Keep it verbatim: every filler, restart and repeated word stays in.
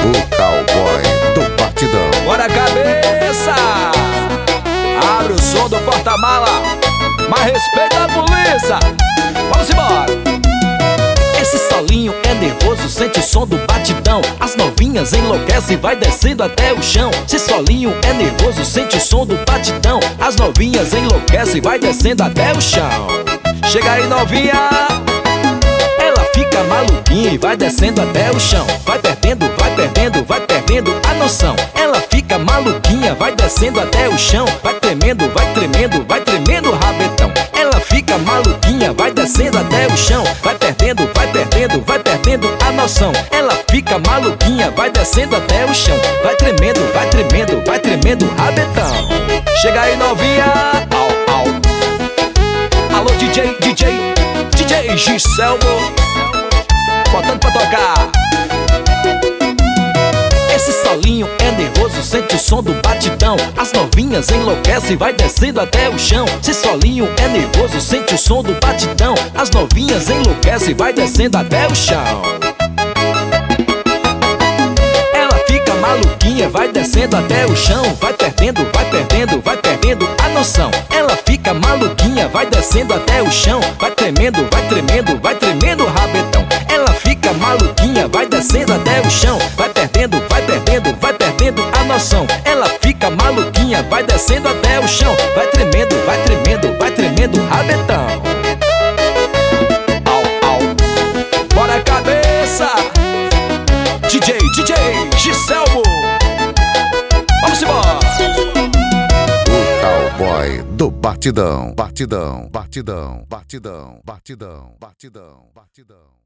O cowboy do batidão. Bora cabeça! Abre o som do porta-mala, mas respeita a polícia. Vamos embora! Esse solinho é nervoso, sente o som do batidão. As novinhas enlouquecem e vai descendo até o chão. Esse solinho é nervoso, sente o som do batidão. As novinhas enlouquecem e vai descendo até o chão. Chega aí, novinha! Ela fica maluquinha e vai descendo até o chão. Vai perdendo, vai perdendo, vai perdendo a noção. Ela fica maluquinha, vai descendo até o chão. Vai tremendo, vai tremendo, vai tremendo o rabetão. Ela fica maluquinha, vai descendo até o chão. Vai perdendo, vai perdendo, vai perdendo a noção. Ela fica maluquinha, vai descendo até o chão. Vai tremendo, vai tremendo, vai tremendo o rabetão. Chega aí, novinha! Au, au. Alô, D J, D J, D J Giselmo, botando pra tocar. Esse solinho é nervoso, sente o som do batidão. As novinhas enlouquecem e vai descendo até o chão. Esse solinho é nervoso, sente o som do batidão. As novinhas enlouquecem e vai descendo até o chão. Ela fica maluquinha, vai descendo até o chão. Vai perdendo, vai perdendo, vai perdendo a noção. Ela fica maluquinha, vai descendo até o chão. Vai tremendo, vai tremendo, vai tremendo o rabetão. Ela fica maluquinha, vai descendo até o chão. Vai perdendo, vai perdendo, vai perdendo a noção. Ela fica maluquinha, vai descendo até o chão. Vai tremendo, vai tremendo, vai tremendo o rabetão. Au, au. Bora cabeça! D J, D J Giselmo, vamos embora! O cowboy do batidão. Batidão, batidão, batidão, batidão, batidão, batidão.